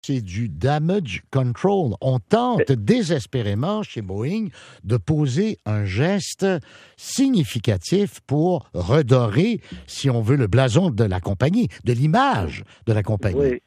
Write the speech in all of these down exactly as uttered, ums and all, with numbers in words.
C'est du damage control. On tente désespérément chez Boeing de poser un geste significatif pour redorer, si on veut, le blason de la compagnie, de l'image de la compagnie. Oui.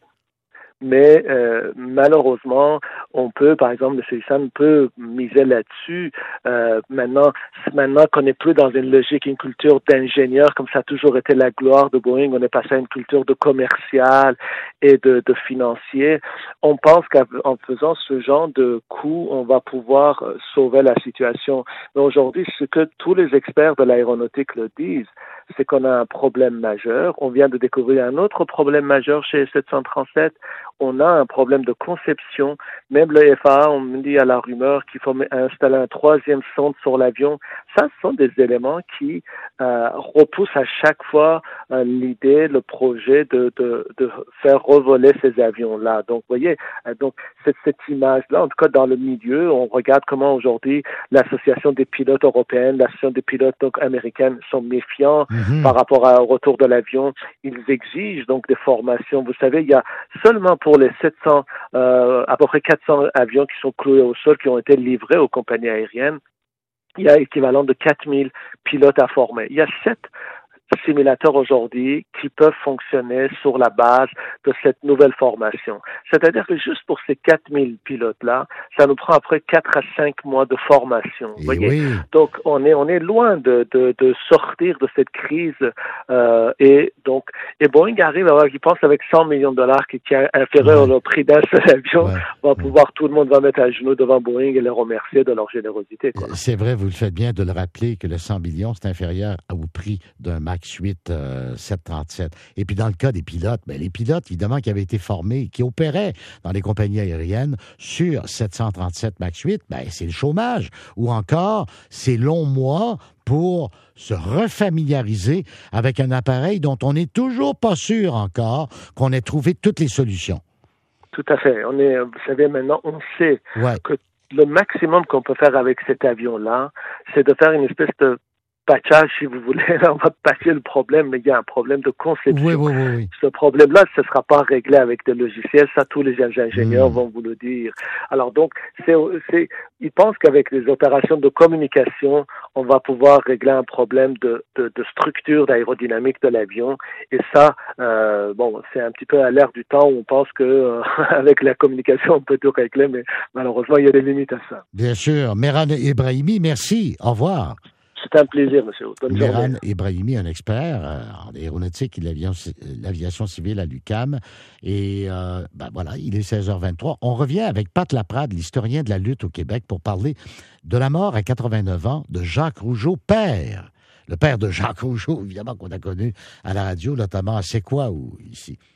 Mais euh, malheureusement, on peut, par exemple, M. Issam peut miser là-dessus. Euh, maintenant, maintenant qu'on n'est plus dans une logique, une culture d'ingénieur, comme ça a toujours été la gloire de Boeing, on est passé à une culture de commercial et de, de financier. On pense qu'en faisant ce genre de coup, on va pouvoir sauver la situation. Mais aujourd'hui, ce que tous les experts de l'aéronautique le disent, c'est qu'on a un problème majeur. On vient de découvrir un autre problème majeur chez sept cent trente-sept. On a un problème de conception. Même le F A A, on me dit à la rumeur qu'il faut installer un troisième sonde sur l'avion. Ça, ce sont des éléments qui euh, repoussent à chaque fois euh, l'idée, le projet de, de, de faire revoler ces avions-là. Donc, vous voyez, euh, donc cette, cette image-là, en tout cas dans le milieu, on regarde comment aujourd'hui l'Association des pilotes européennes, l'Association des pilotes donc, américaines sont méfiants mm-hmm. par rapport à, au retour de l'avion. Ils exigent donc des formations. Vous savez, il y a seulement pour les sept cents, euh, à peu près quatre cents avions qui sont cloués au sol, qui ont été livrés aux compagnies aériennes, il y a l'équivalent de quatre mille pilotes à former. Il y a sept simulateurs aujourd'hui qui peuvent fonctionner sur la base de cette nouvelle formation. C'est-à-dire que juste pour ces quatre mille pilotes-là, ça nous prend après quatre à cinq mois de formation. Vous voyez? Oui. Donc, on est, on est loin de, de, de sortir de cette crise. Euh, et donc, et Boeing arrive à avoir, il pense avec cent millions de dollars qui est inférieur ouais. au prix d'un seul avion, ouais. va ouais. pouvoir, tout le monde va mettre à genoux devant Boeing et les remercier de leur générosité, quoi. C'est vrai, vous le faites bien de le rappeler que le cent millions, c'est inférieur au prix d'un Max huit euh, sept cent trente-sept. Et puis dans le cas des pilotes, ben, les pilotes, évidemment, qui avaient été formés, qui opéraient dans les compagnies aériennes sur sept cent trente-sept Max huit, ben, c'est le chômage. Ou encore, ces longs mois pour se refamiliariser avec un appareil dont on n'est toujours pas sûr encore qu'on ait trouvé toutes les solutions. Tout à fait. On est, vous savez, maintenant, on sait ouais. que le maximum qu'on peut faire avec cet avion-là, c'est de faire une espèce de patchage, si vous voulez. On va patcher le problème, mais il y a un problème de conception. Oui, oui, oui, oui. Ce problème-là, ce ne sera pas réglé avec des logiciels. Ça, tous les ingénieurs mmh. vont vous le dire. Alors donc, c'est, c'est, ils pensent qu'avec les opérations de communication, on va pouvoir régler un problème de, de, de structure d'aérodynamique de l'avion. Et ça, euh, bon, c'est un petit peu à l'ère du temps où on pense que euh, avec la communication, on peut tout régler, mais malheureusement, il y a des limites à ça. Bien sûr. Mehran Ebrahimi, merci. Au revoir. C'est un plaisir, monsieur. Bonne Mehran journée. Ebrahimi, un expert euh, en aéronautique et l'aviation, l'aviation civile à l'U Q A M. Et euh, ben voilà, il est seize heures vingt-trois. On revient avec Pat Laprade, l'historien de la lutte au Québec, pour parler de la mort à quatre-vingt-neuf ans de Jacques Rougeau, père. Le père de Jacques Rougeau, évidemment, qu'on a connu à la radio, notamment à C'est quoi ou ici.